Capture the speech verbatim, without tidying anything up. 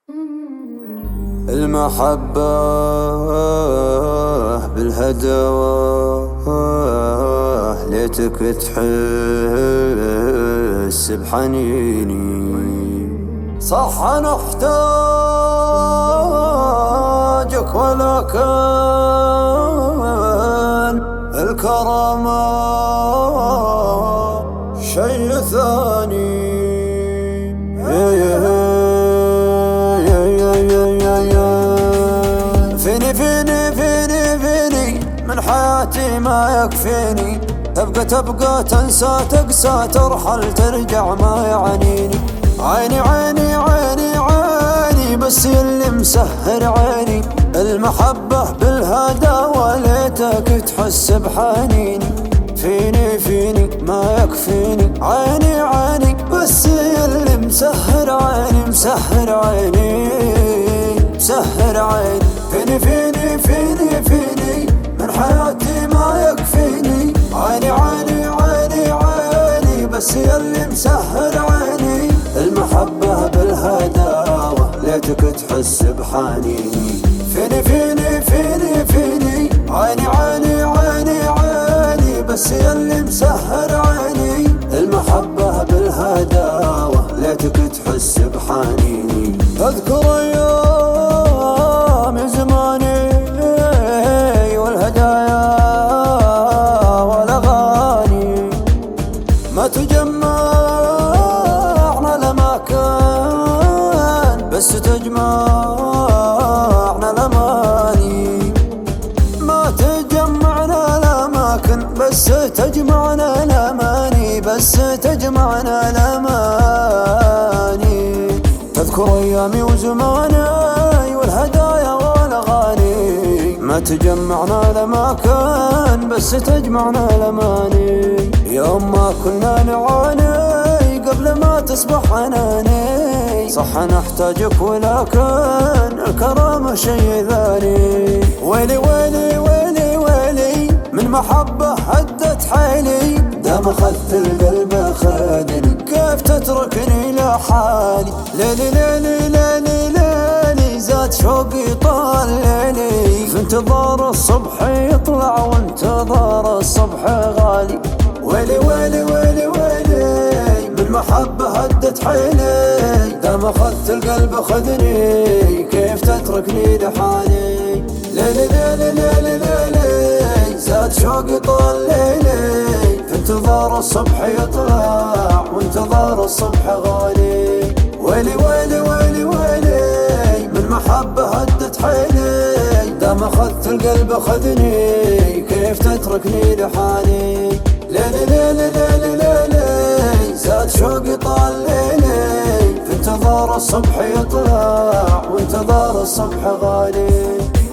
المحبة بالهدوى ليتك تحس بحنيني. صح أنا أحتاجك ولكن الكرامة شيء ثاني. فيني فيني فيني فيني من حياتي ما يكفيني، تبقى تبقى تنسى تقسى ترحل ترجع ما يعنيني. عيني عيني عيني عيني بس يلي مسهر عيني، المحبة بالهدى وليتك تحس بحنيني. فيني فيني ما يكفيني، عيني عيني بس يلي مسهر عيني مسهر عيني مسهر عيني. فيني فيني فيني فيني من حياتي ما يكفيني، عيني عيني عيني عيني بس يلي مسهر عيني. المحبة بالهداوة ليتك تحس بحنيني. فيني فيني فيني فيني عيني عيني عيني عيني بس يلي مسهر عيني. المحبة بالهداوة ليتك تحس بحنيني. اذكر ايام زماني والهدايا والاغاني، ما تجمعنا لمكان بس تجمعنا الاماني. ما تجمعنا لمكان بس تجمعنا الاماني بس تجمعنا الاماني. تذكر ايامي وزماني والهدايا والاغاني، ما تجمعنا لمكان بس تجمعنا الاماني. يوم ما كنا نعاني قبل ما تصبح عناني، صح نحتاجك ولكن الكرامة شيء ثاني. ويلي ويلي ويلي ويلي من محبة هدت حيلي، دام اخذت القلب خذني كيف تتركني لحالي. ليلي ليلي ليلي ليلي زاد شوقي طال ليلي، في انتظار الصبح يطلع وانتظار الصبح غالي. ويلي ويلي ويلي ويلي من محبة هدت حيلي، دام اخذت القلب خذني كيف تتركني لحالي. ليلي ليلي ليلي ليلي زاد شوقي طال ليلي، في انتظار الصبح يطلع وانتظار الصبح غالي. ويلي ويلي ويلي ويلي من محبة هدت حيلي، دام اخذت القلب خذني كيف تتركني لحالي. ليلي ليلي ليلي ليلي زاد شوقي طال ليلي، في انتظار الصبح يطلع وانتظار الصبح غالي.